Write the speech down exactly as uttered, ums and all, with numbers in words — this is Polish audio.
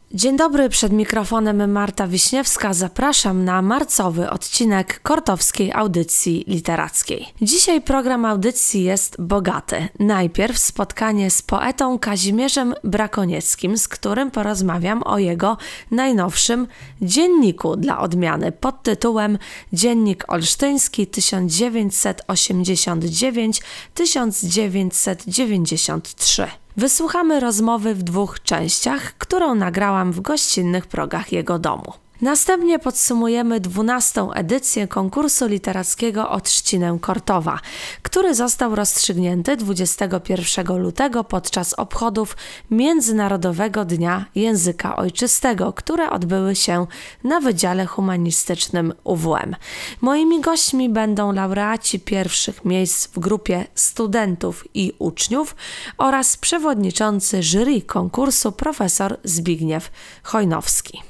Dzień dobry, przed mikrofonem Marta Wiśniewska. Zapraszam na marcowy odcinek Kortowskiej Audycji Literackiej. Dzisiaj program audycji jest bogaty. Najpierw spotkanie z poetą Kazimierzem Brakonieckim, z którym porozmawiam o jego najnowszym dzienniku dla odmiany pod tytułem Dziennik Olsztyński tysiąc dziewięćset osiemdziesiąt dziewięć do tysiąc dziewięćset dziewięćdziesiąt trzy. Wysłuchamy rozmowy w dwóch częściach, którą nagrałam w gościnnych progach jego domu. Następnie podsumujemy dwunastą edycję konkursu literackiego o trzcinę Kortowa, który został rozstrzygnięty dwudziestego pierwszego lutego podczas obchodów Międzynarodowego Dnia Języka Ojczystego, które odbyły się na Wydziale Humanistycznym U W M. Moimi gośćmi będą laureaci pierwszych miejsc w grupie studentów i uczniów oraz przewodniczący jury konkursu profesor Zbigniew Chojnowski.